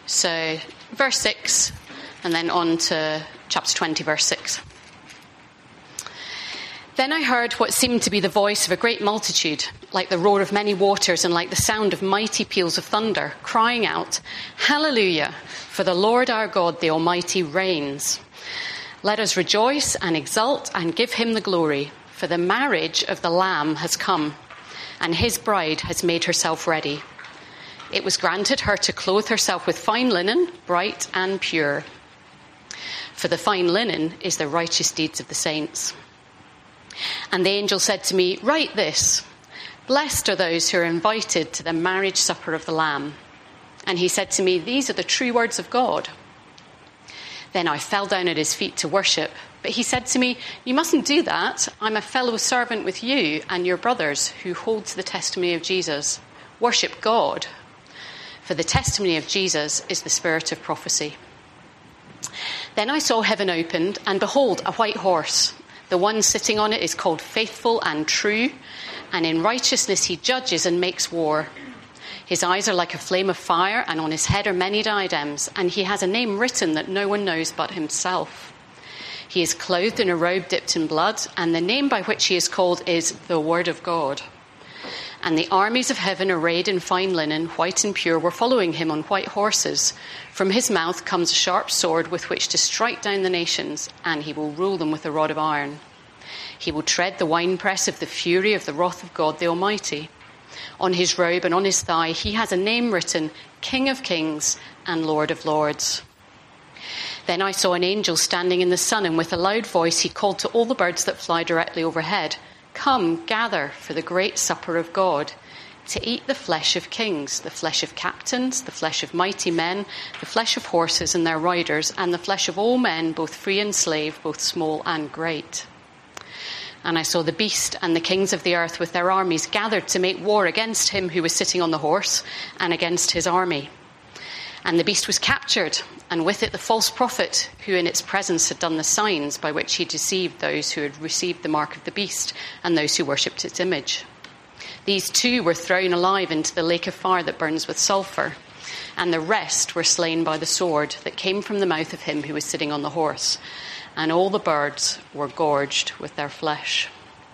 So verse 6 and then on to chapter 20, verse 6. Then I heard what seemed to be the voice of a great multitude, like the roar of many waters and like the sound of mighty peals of thunder, crying out, "Hallelujah, for the Lord our God, the Almighty, reigns. Let us rejoice and exult and give him the glory, for the marriage of the Lamb has come, and his bride has made herself ready. It was granted her to clothe herself with fine linen, bright and pure. For the fine linen is the righteous deeds of the saints." And the angel said to me, "Write this: Blessed are those who are invited to the marriage supper of the Lamb." And he said to me, "These are the true words of God." Then I fell down at his feet to worship. But he said to me, "You mustn't do that. I'm a fellow servant with you and your brothers who hold to the testimony of Jesus. Worship God. For the testimony of Jesus is the spirit of prophecy." Then I saw heaven opened, and behold, a white horse. The one sitting on it is called Faithful and True, and in righteousness he judges and makes war. His eyes are like a flame of fire, and on his head are many diadems, and he has a name written that no one knows but himself. He is clothed in a robe dipped in blood, and the name by which he is called is the Word of God. And the armies of heaven, arrayed in fine linen, white and pure, were following him on white horses. From his mouth comes a sharp sword with which to strike down the nations, and he will rule them with a rod of iron. He will tread the winepress of the fury of the wrath of God the Almighty. On his robe and on his thigh he has a name written, King of Kings and Lord of Lords. Then I saw an angel standing in the sun, and with a loud voice he called to all the birds that fly directly overhead, "Come, gather for the great supper of God, to eat the flesh of kings, the flesh of captains, the flesh of mighty men, the flesh of horses and their riders, and the flesh of all men, both free and slave, both small and great." And I saw the beast and the kings of the earth with their armies gathered to make war against him who was sitting on the horse and against his army. And the beast was captured, and with it the false prophet, who in its presence had done the signs by which he deceived those who had received the mark of the beast and those who worshipped its image. These two were thrown alive into the lake of fire that burns with sulphur, and the rest were slain by the sword that came from the mouth of him who was sitting on the horse, and all the birds were gorged with their flesh.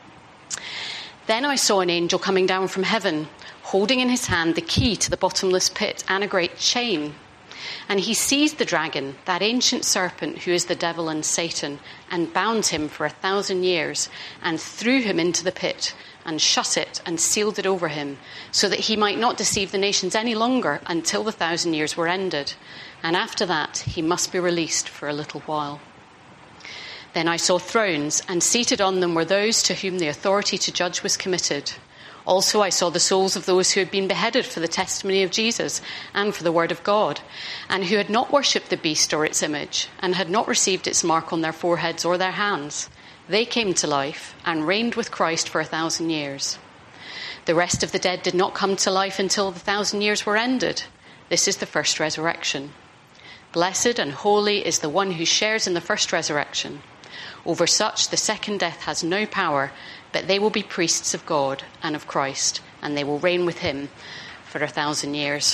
Then I saw an angel coming down from heaven, holding in his hand the key to the bottomless pit and a great chain. And he seized the dragon, that ancient serpent who is the devil and Satan, and bound him for 1,000 years, and threw him into the pit, and shut it and sealed it over him, so that he might not deceive the nations any longer until the 1,000 years were ended. And after that he must be released for a little while. Then I saw thrones, and seated on them were those to whom the authority to judge was committed. Also I saw the souls of those who had been beheaded for the testimony of Jesus and for the word of God, and who had not worshipped the beast or its image, and had not received its mark on their foreheads or their hands. They came to life and reigned with Christ for 1,000 years. The rest of the dead did not come to life until the 1,000 years were ended. This is the first resurrection. Blessed and holy is the one who shares in the first resurrection. Over such the second death has no power, but they will be priests of God and of Christ, and they will reign with him for 1,000 years.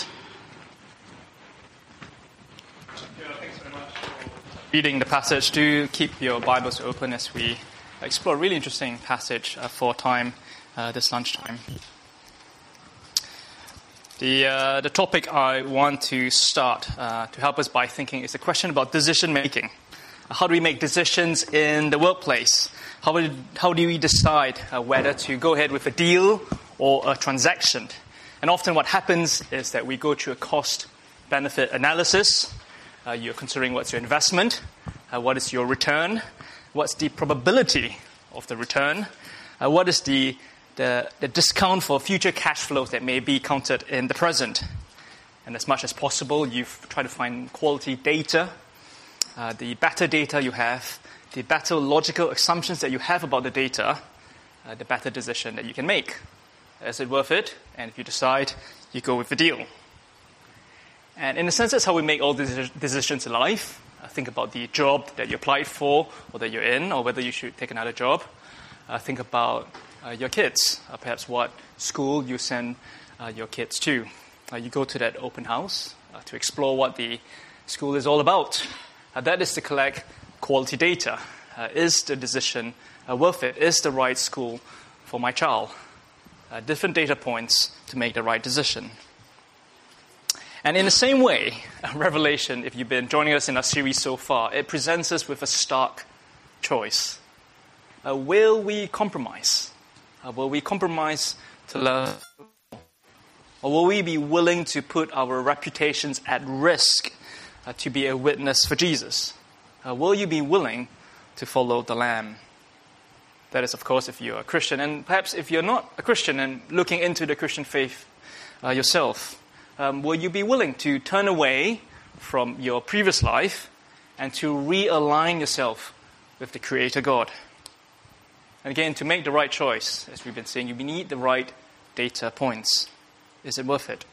Thanks very much for reading the passage. Do keep your Bibles open as we explore a really interesting passage for time this lunchtime. The topic I want to start to help us by thinking is a question about decision making. How do we make decisions in the workplace? How do we decide whether to go ahead with a deal or a transaction? And often what happens is that we go through a cost-benefit analysis. You're considering what's your investment, what is your return, what's the probability of the return, what is the discount for future cash flows that may be counted in the present. And as much as possible, you try to find quality data. The better data you have, the better logical assumptions that you have about the data, the better decision that you can make. Is it worth it? And if you decide, you go with the deal. And in a sense, that's how we make all these decisions in life. Think about the job that you applied for or that you're in, or whether you should take another job. Think about your kids, perhaps what school you send your kids to. You go to that open house to explore what the school is all about. That is to collect quality data. Is the decision worth it? Is the right school for my child? Different data points to make the right decision. And in the same way, Revelation, if you've been joining us in our series so far, it presents us with a stark choice. Will we compromise? Will we compromise to love? Or will we be willing to put our reputations at risk to be a witness for Jesus? Will you be willing to follow the Lamb? That is, of course, if you're a Christian. And perhaps if you're not a Christian and looking into the Christian faith yourself, will you be willing to turn away from your previous life and to realign yourself with the Creator God? And again, to make the right choice, as we've been saying, you need the right data points. Is it worth it?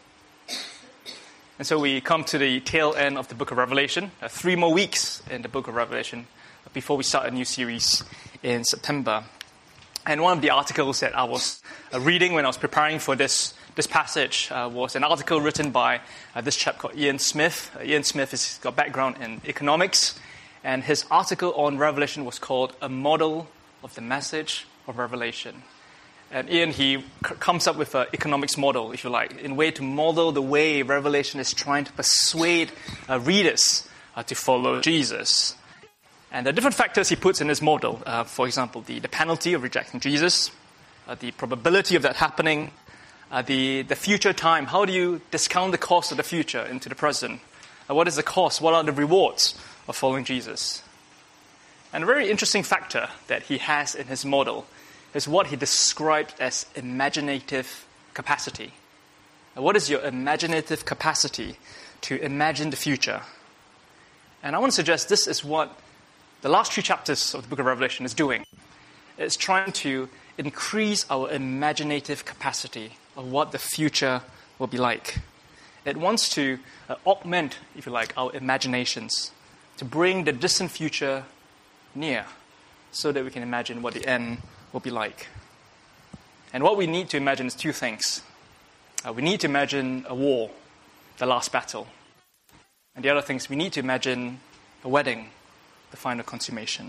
And so we come to the tail end of the book of Revelation. 3 more weeks in the book of Revelation before we start a new series in September. And one of the articles that I was reading when I was preparing for this passage was an article written by this chap called Ian Smith. Ian Smith has got background in economics, and his article on Revelation was called A Model of the Message of Revelation. And Ian, he comes up with an economics model, if you like, in a way to model the way Revelation is trying to persuade readers to follow Jesus. And the different factors he puts in his model, for example, the penalty of rejecting Jesus, the probability of that happening, the future time. How do you discount the cost of the future into the present? What is the cost? What are the rewards of following Jesus? And a very interesting factor that he has in his model is what he described as imaginative capacity. Now, what is your imaginative capacity to imagine the future? And I want to suggest this is what the last 2 chapters of the book of Revelation is doing. It's trying to increase our imaginative capacity of what the future will be like. It wants to augment, if you like, our imaginations, to bring the distant future near so that we can imagine what the end will be like. And what we need to imagine is 2 things. We need to imagine a war, the last battle. And the other thing is we need to imagine a wedding, the final consummation.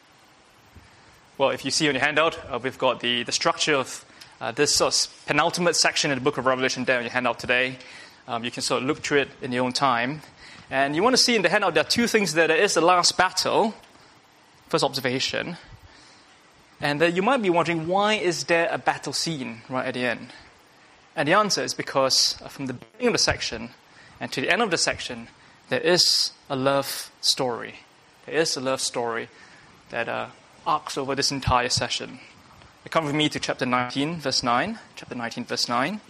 Well, if you see on your handout, we've got the structure of this sort of penultimate section in the book of Revelation there on your handout today. You can sort of look through it in your own time. And you want to see in the handout there are 2 things there. There is the last battle, first observation. And you might be wondering, why is there a battle scene right at the end? And the answer is because from the beginning of the section and to the end of the section, there is a love story. There is a love story that arcs over this entire session. Come with me to chapter 19, verse 9. Chapter 19, verse 9.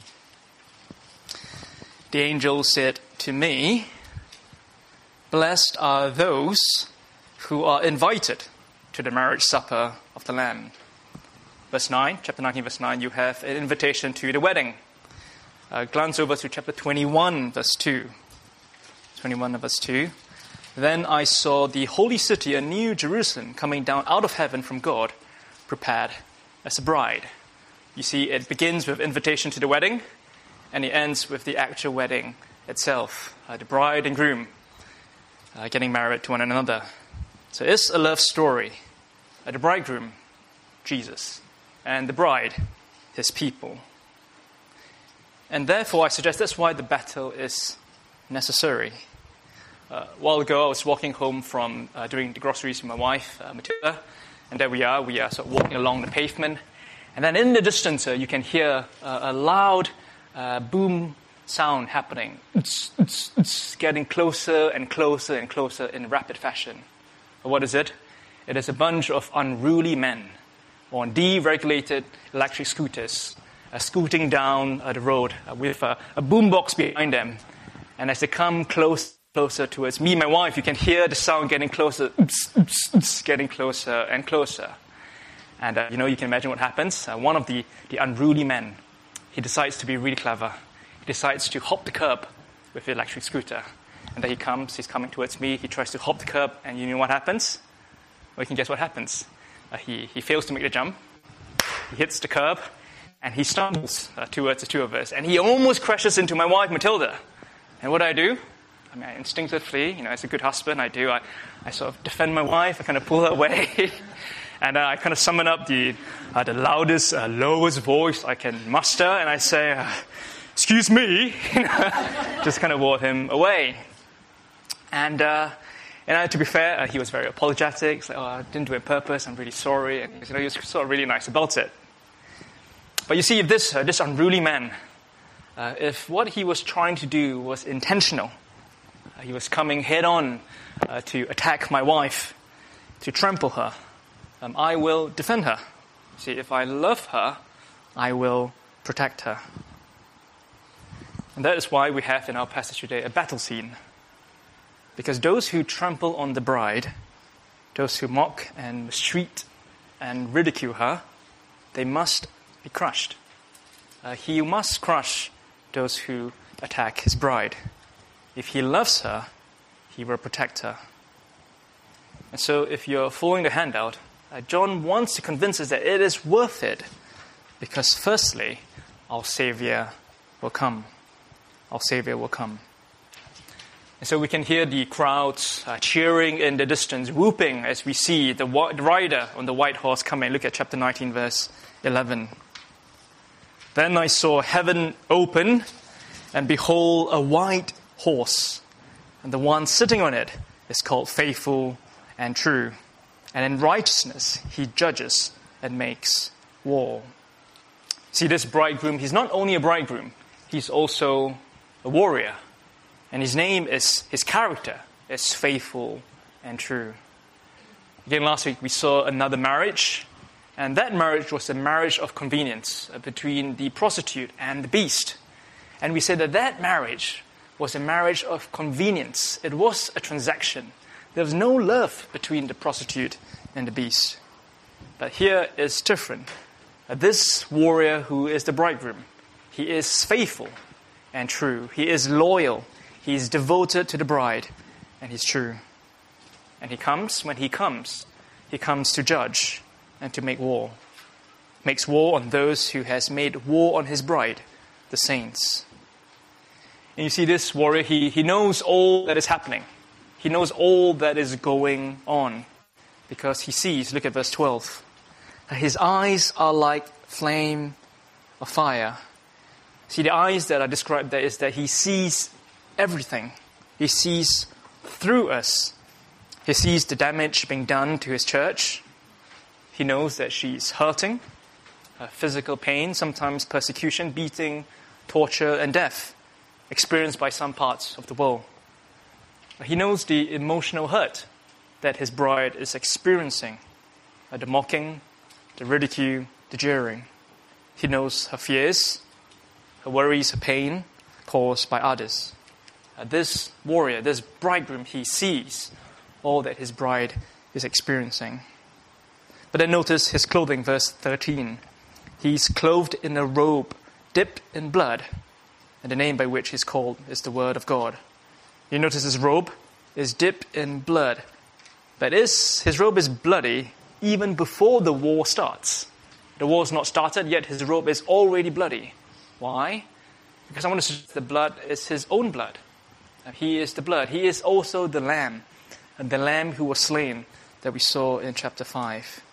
The angel said to me, "Blessed are those who are invited to the marriage supper of the Lamb." Verse 9, chapter 19, verse 9, you have an invitation to the wedding. Glance over to chapter 21, verse 2. 21, verse 2. Then I saw the holy city, a new Jerusalem, coming down out of heaven from God, prepared as a bride. You see, it begins with invitation to the wedding, and it ends with the actual wedding itself. The bride and groom getting married to one another. So it's a love story. The bridegroom, Jesus, and the bride, his people. And therefore, I suggest that's why the battle is necessary. A while ago, I was walking home from doing the groceries with my wife, Matilda, and there we are sort of walking along the pavement. And then in the distance, you can hear a loud boom sound happening. It's getting closer and closer and closer in rapid fashion. What is it? It is a bunch of unruly men on deregulated electric scooters scooting down the road with a boombox behind them. And as they come closer towards me and my wife, you can hear the sound getting closer, getting closer and closer. And you can imagine what happens. One of the unruly men, he decides to be really clever. He decides to hop the curb with the electric scooter. And there he comes, he's coming towards me, he tries to hop the curb, and you know what happens? Well, you can guess what happens. He fails to make the jump, he hits the curb, and he stumbles towards the 2 of us. And he almost crashes into my wife, Matilda. And what do? I mean, I instinctively, as a good husband, I sort of defend my wife. I kind of pull her away. And I kind of summon up the loudest, lowest voice I can muster. And I say, excuse me. Just kind of ward him away. And to be fair, he was very apologetic. He's like, I didn't do it on purpose. I'm really sorry. And he was sort of really nice about it. But you see, if this unruly man, if what he was trying to do was intentional, he was coming head on to attack my wife, to trample her, I will defend her. See, if I love her, I will protect her. And that is why we have in our passage today a battle scene. Because those who trample on the bride, those who mock and mistreat and ridicule her, they must be crushed. He must crush those who attack his bride. If he loves her, he will protect her. And so if you're following the handout, John wants to convince us that it is worth it because firstly, our Savior will come. Our Savior will come. And so we can hear the crowds cheering in the distance, whooping as we see the rider on the white horse coming. Look at chapter 19, verse 11. Then I saw heaven open, and behold, a white horse. And the one sitting on it is called Faithful and True. And in righteousness he judges and makes war. See, this bridegroom, he's not only a bridegroom, he's also a warrior. And his character is faithful and true. Again, last week we saw another marriage. And that marriage was a marriage of convenience between the prostitute and the beast. And we said that marriage was a marriage of convenience. It was a transaction. There was no love between the prostitute and the beast. But here is different. This warrior who is the bridegroom, he is faithful and true. He is loyal. He is devoted to the bride, and he's true. And when he comes to judge and to make war. Makes war on those who has made war on his bride, the saints. And you see this warrior, he knows all that is happening. He knows all that is going on because he sees, look at verse 12, his eyes are like flame of fire. See, the eyes that are described there is that he sees everything. He sees through us. He sees the damage being done to his church. He knows that she's hurting, physical pain, sometimes persecution, beating, torture, and death experienced by some parts of the world. He knows the emotional hurt that his bride is experiencing, the mocking, the ridicule, the jeering. He knows her fears, her worries, her pain caused by others. This warrior, this bridegroom, he sees all that his bride is experiencing. But then notice his clothing, verse 13. He's clothed in a robe dipped in blood, and the name by which he's called is the Word of God. You notice his robe is dipped in blood. That is, his robe is bloody even before the war starts. The war has not started, yet his robe is already bloody. Why? Because I want to suggest the blood is his own blood. He is the blood. He is also the lamb, and the lamb who was slain that we saw in chapter 5.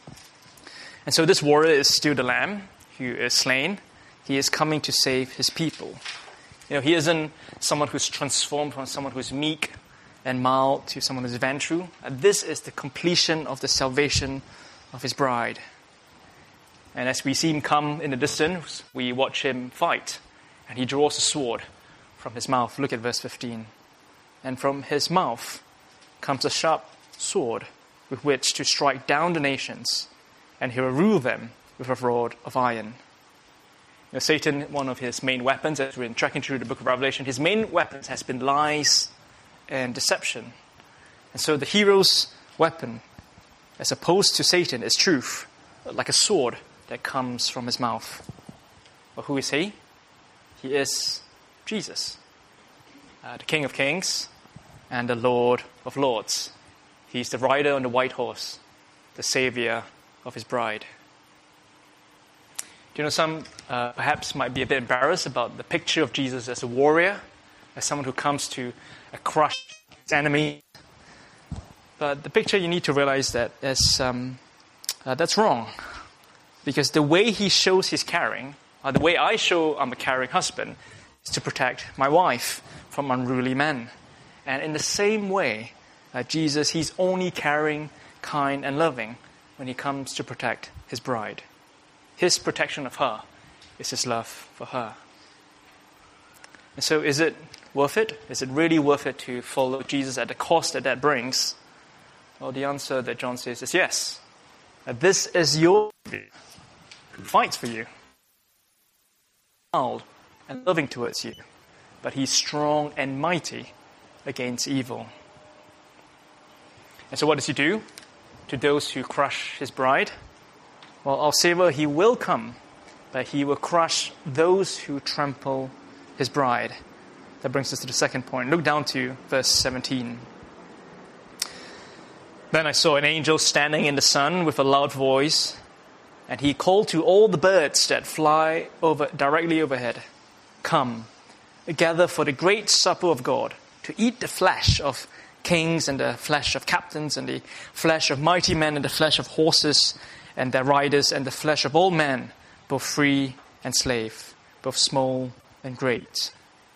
And so this warrior is still the lamb who is slain. He is coming to save his people. He isn't someone who's transformed from someone who's meek and mild to someone who's vengeful. This is the completion of the salvation of his bride. And as we see him come in the distance, we watch him fight. And he draws a sword from his mouth. Look at verse 15. And from his mouth comes a sharp sword with which to strike down the nations, and he will rule them with a rod of iron. Satan, one of his main weapons, as we're tracking through the book of Revelation, his main weapons has been lies and deception. And so the hero's weapon, as opposed to Satan, is truth, like a sword that comes from his mouth. Well, who is he? He is Jesus, the King of Kings and the Lord of Lords. He's the rider on the white horse, the Savior of his bride. Some perhaps might be a bit embarrassed about the picture of Jesus as a warrior. as someone who comes to crush his enemy. But the picture you need to realize that is, that's wrong. Because the way he shows he's caring, the way I show I'm a caring husband, is to protect my wife from unruly men. And in the same way, Jesus, he's only caring, kind, and loving when he comes to protect his bride. His protection of her is his love for her. And so is it worth it? Is it really worth it to follow Jesus at the cost that brings? Well, the answer that John says is yes. This is your Savior who fights for you, mild and loving towards you, but he's strong and mighty against evil. And so what does he do to those who crush his bride? Well, our Savior, he will come, but he will crush those who trample his bride. That brings us to the second point. Look down to verse 17. Then I saw an angel standing in the sun with a loud voice, and he called to all the birds that fly directly overhead, "Come, gather for the great supper of God, to eat the flesh of kings and the flesh of captains and the flesh of mighty men and the flesh of horses and their riders and the flesh of all men, both free and slave, both small and great."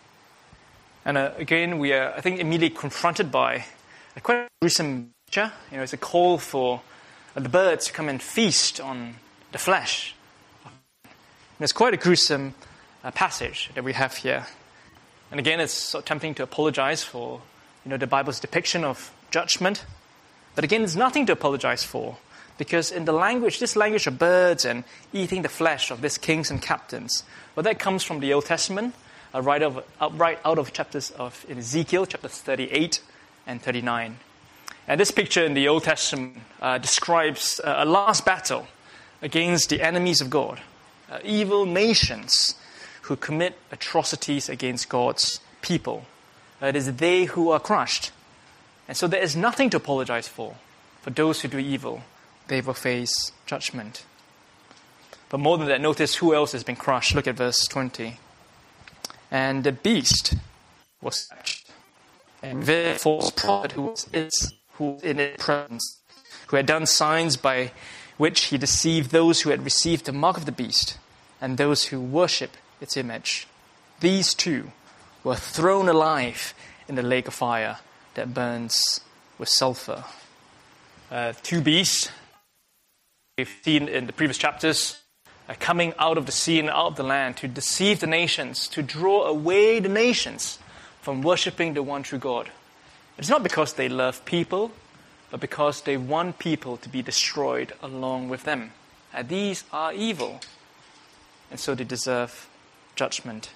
And again, we are, I think, immediately confronted by a quite gruesome picture. It's a call for the birds to come and feast on the flesh. And it's quite a gruesome passage that we have here. And again, it's so tempting to apologize for, the Bible's depiction of judgment. But again, there's nothing to apologize for, because in this language of birds and eating the flesh of these kings and captains, well, that comes from the Old Testament, right out of chapters of Ezekiel, chapters 38 and 39. And this picture in the Old Testament describes a last battle against the enemies of God, evil nations who commit atrocities against God's people. It is they who are crushed. And so there is nothing to apologize for. For those who do evil, they will face judgment. But more than that, notice who else has been crushed. Look at verse 20. And the beast was touched, and the false prophet who was in its presence, who had done signs by which he deceived those who had received the mark of the beast and those who worship its image. These two were thrown alive in the lake of fire that burns with sulfur. Two beasts we've seen in the previous chapters coming out of the sea and out of the land to deceive the nations, to draw away the nations from worshipping the one true God. It's not because they love people, but because they want people to be destroyed along with them. These are evil, and so they deserve judgment.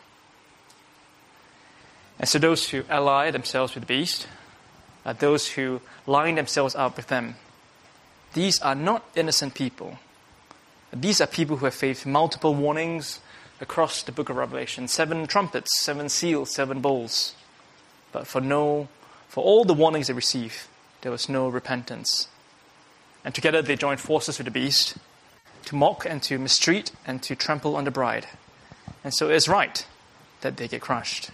And so those who ally themselves with the beast, those who line themselves up with them, these are not innocent people. These are people who have faced multiple warnings across the book of Revelation. 7 trumpets, 7 seals, 7 bowls. But for all the warnings they received, there was no repentance. And together they joined forces with the beast to mock and to mistreat and to trample on the bride. And so it's right that they get crushed.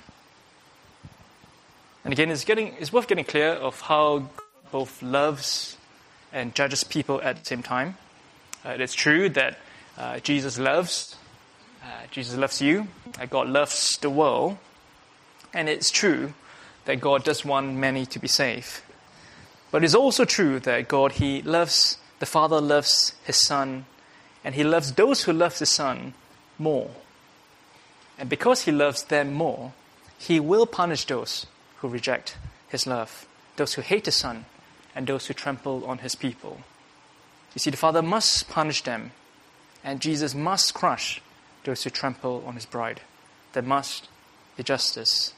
And again, it's worth getting clear of how God both loves and judges people at the same time. It is true that Jesus loves you. God loves the world. And it's true that God does want many to be saved. But it's also true that the Father loves His Son, and He loves those who love the Son more. And because He loves them more, He will punish those who reject His love, those who hate the Son, and those who trample on His people. You see, the Father must punish them, and Jesus must crush those who trample on His bride. There must be justice.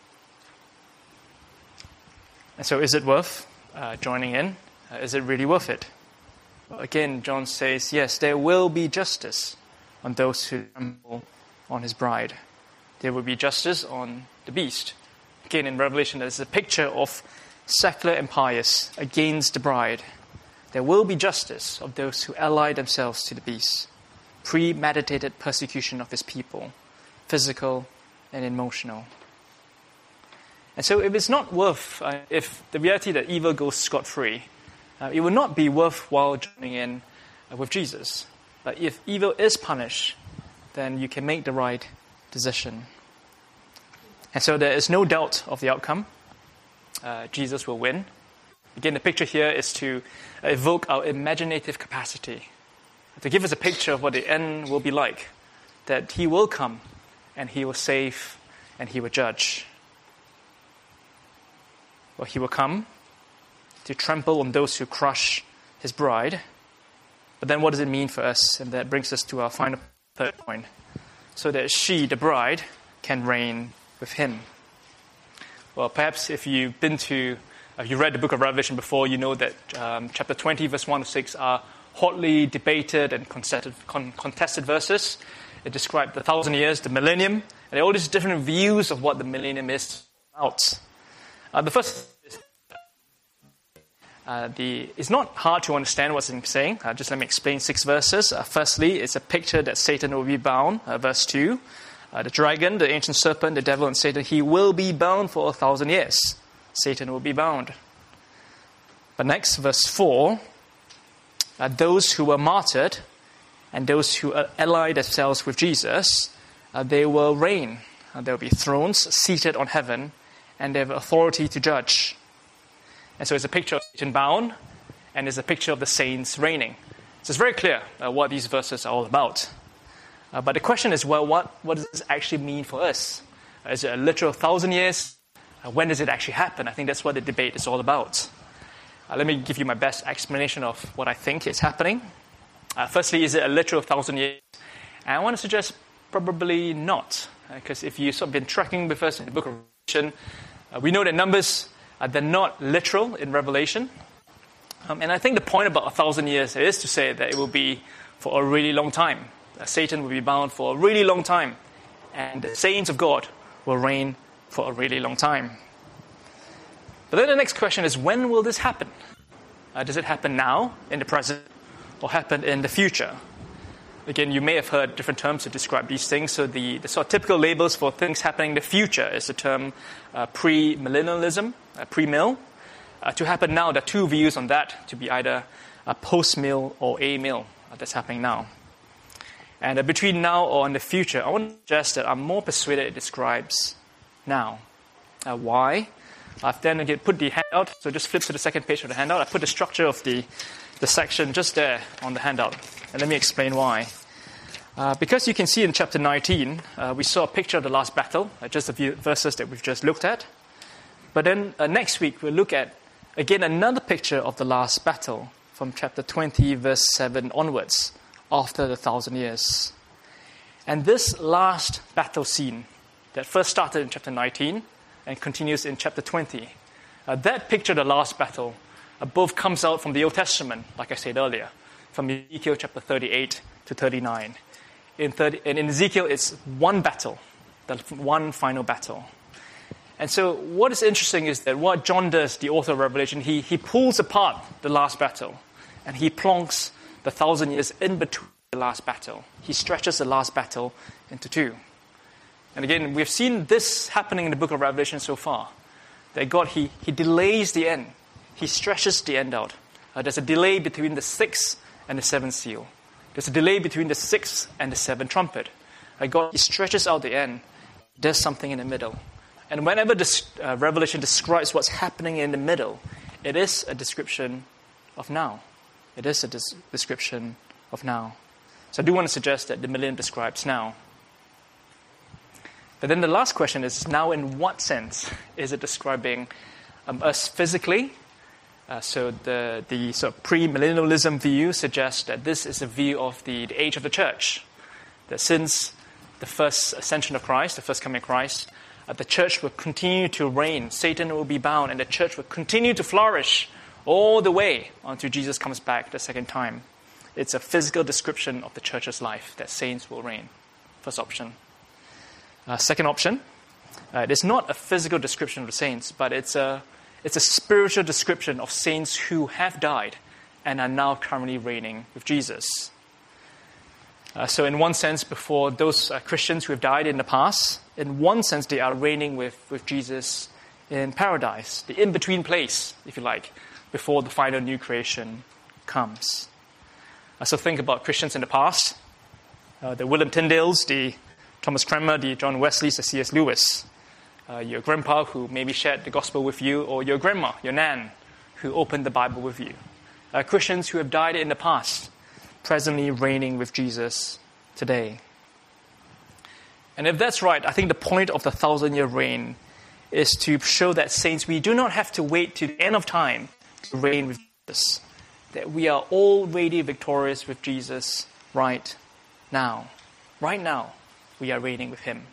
And so is it worth joining in? Is it really worth it? Well, again, John says, yes, there will be justice on those who trample on His bride. There will be justice on the beast. Again, in Revelation, there's a picture of secular empires against the bride. There will be justice of those who ally themselves to the beast. Premeditated persecution of His people, physical and emotional. And so if it's not worth, if the reality that evil goes scot-free, it will not be worthwhile joining in with Jesus. But if evil is punished, then you can make the right decision. And so there is no doubt of the outcome. Jesus will win. Again, the picture here is to evoke our imaginative capacity, to give us a picture of what the end will be like, that he will come and he will save and he will judge. Well, he will come to trample on those who crush his bride. But then what does it mean for us? And that brings us to our final third point. So that she, the bride, can reign with him. Well, perhaps if you've you read the book of Revelation before, you know that chapter 20, verse 1 to 6 are hotly debated and contested verses. It describes the 1,000 years, the millennium, and there are all these different views of what the millennium is about. The first is it's not hard to understand what's saying. Just let me explain 6 verses. Firstly, it's a picture that Satan will be bound. Verse 2, the dragon, the ancient serpent, the devil and Satan, he will be bound for 1,000 years. Satan will be bound. But next, verse 4, those who were martyred and those who allied themselves with Jesus, they will reign. There will be thrones seated on heaven, and they have authority to judge. And so it's a picture of Satan bound, and it's a picture of the saints reigning. So it's very clear what these verses are all about. But the question is, well, what does this actually mean for us? Is it a literal 1,000 years? When does it actually happen? I think that's what the debate is all about. Let me give you my best explanation of what I think is happening. Firstly, is it a literal 1,000 years? And I want to suggest probably not. Because if you've sort of been tracking with us in the book of Revelation, we know that numbers, they're not literal in Revelation. And I think the point about 1,000 years is to say that it will be for a really long time. Satan will be bound for a really long time. And the saints of God will reign for a really long time. But then the next question is, when will this happen? Does it happen now, in the present, or happen in the future? Again, you may have heard different terms to describe these things. So the sort of typical labels for things happening in the future is the term pre-millennialism, pre-mill. To happen now, there are 2 views on that, to be either a post-mill or a-mill that's happening now. And between now or in the future, I want to suggest that I'm more persuaded it describes now. Why? I've then again put the handout, so just flip to the second page of the handout. I put the structure of the section just there on the handout. And let me explain why. Because you can see in chapter 19, we saw a picture of the last battle, just a few verses that we've just looked at. But then next week, we'll look at, again, another picture of the last battle from chapter 20, verse 7 onwards, after the 1,000 years. And this last battle scene that first started in chapter 19 and continues in chapter 20, that picture of the last battle both comes out from the Old Testament, like I said earlier, from Ezekiel chapter 38 to 39. And in Ezekiel, it's one battle, the one final battle. And so what is interesting is that what John does, the author of Revelation, he pulls apart the last battle, and he plonks the 1,000 years in between the last battle. He stretches the last battle into 2. And again, we've seen this happening in the book of Revelation so far. That God, he delays the end. He stretches the end out. There's a delay between the 6th and the 7th seal. There's a delay between the 6th and the 7th trumpet. God, he stretches out the end. There's something in the middle. And whenever this Revelation describes what's happening in the middle, it is a description of now. It is a description of now. So I do want to suggest that the millennium describes now. But then the last question is, now in what sense is it describing us physically? So the sort of pre-millennialism view suggests that this is a view of the age of the church. That since the first ascension of Christ, the first coming of Christ, the church will continue to reign. Satan will be bound, and the church will continue to flourish all the way until Jesus comes back the second time. It's a physical description of the church's life, that saints will reign. First option. Second option, it is not a physical description of the saints, but it's a spiritual description of saints who have died and are now currently reigning with Jesus. So in one sense, before those Christians who have died in the past, in one sense they are reigning with Jesus in paradise, the in-between place, if you like, before the final new creation comes. So think about Christians in the past, the William Tyndales, the Thomas Cranmer, the John Wesleys, the C.S. Lewis, your grandpa who maybe shared the gospel with you, or your grandma, your nan, who opened the Bible with you. Christians who have died in the past, presently reigning with Jesus today. And if that's right, I think the point of the 1,000-year reign is to show that saints, we do not have to wait to the end of time to reign with Jesus. That we are already victorious with Jesus right now. Right now, we are reigning with him.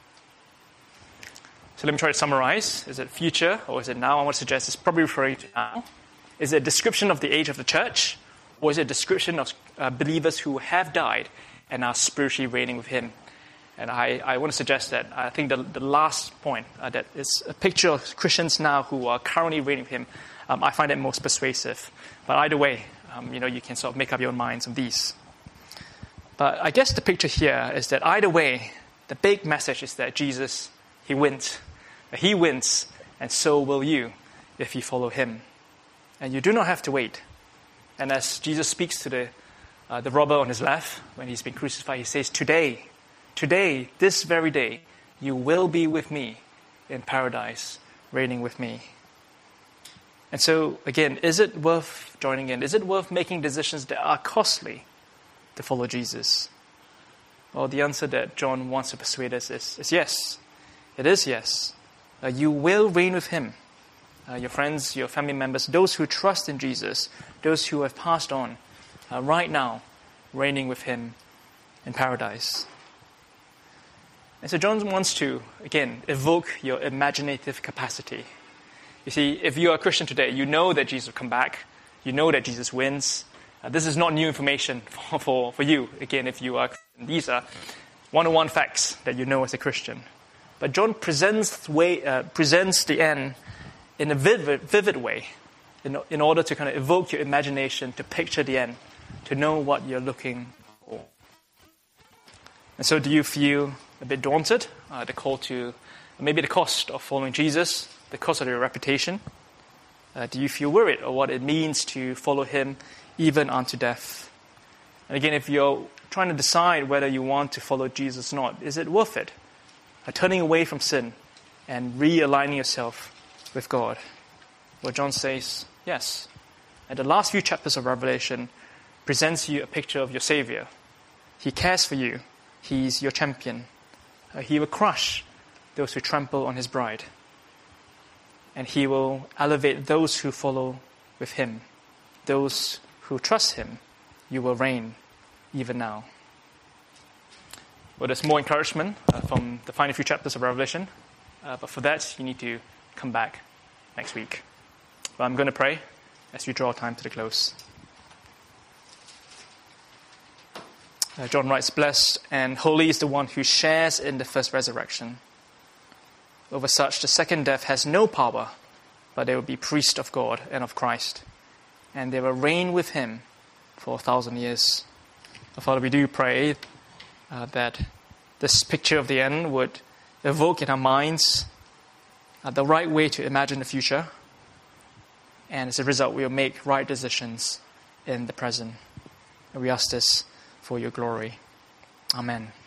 So let me try to summarize. Is it future or is it now? I want to suggest it's probably referring to now. Is it a description of the age of the church? Or is it a description of believers who have died and are spiritually reigning with him? And I want to suggest that I think the last point, that is a picture of Christians now who are currently reigning with him, I find it most persuasive. But either way, you can sort of make up your own minds on these. But I guess the picture here is that either way, the big message is that Jesus, he wins. He wins, and so will you if you follow him. And you do not have to wait. And as Jesus speaks to the robber on his left, when he's been crucified, he says, Today, this very day, you will be with me in paradise, reigning with me. And so, again, is it worth joining in? Is it worth making decisions that are costly to follow Jesus? Well, the answer that John wants to persuade us is yes. It is yes. You will reign with him. Your friends, your family members, those who trust in Jesus, those who have passed on, right now, reigning with him in paradise. And so John wants to, again, evoke your imaginative capacity. You see, if you are a Christian today, you know that Jesus will come back. You know that Jesus wins. This is not new information for you. Again, if you are Christian, these are 101 facts that you know as a Christian. But John presents the end in a vivid way in order to kind of evoke your imagination, to picture the end, to know what you're looking for. And so do you feel a bit daunted? The call to, maybe the cost of following Jesus, the cost of your reputation? Do you feel worried of what it means to follow him even unto death? And again, if you're trying to decide whether you want to follow Jesus or not, is it worth it? Turning away from sin and realigning yourself with God? Well, John says, yes. And the last few chapters of Revelation presents you a picture of your Savior. He cares for you. He's your champion. He will crush those who trample on his bride. And he will elevate those who follow with him. Those who trust him, you will reign even now. Well, there's more encouragement from the final few chapters of Revelation. But for that, you need to come back next week. Well, I'm going to pray as we draw time to the close. John writes, Blessed and holy is the one who shares in the first resurrection. Over such, the second death has no power, but they will be priests of God and of Christ, and they will reign with him for 1,000 years. Father, we do pray that this picture of the end would evoke in our minds the right way to imagine the future, and as a result, we will make right decisions in the present. And we ask this for your glory. Amen.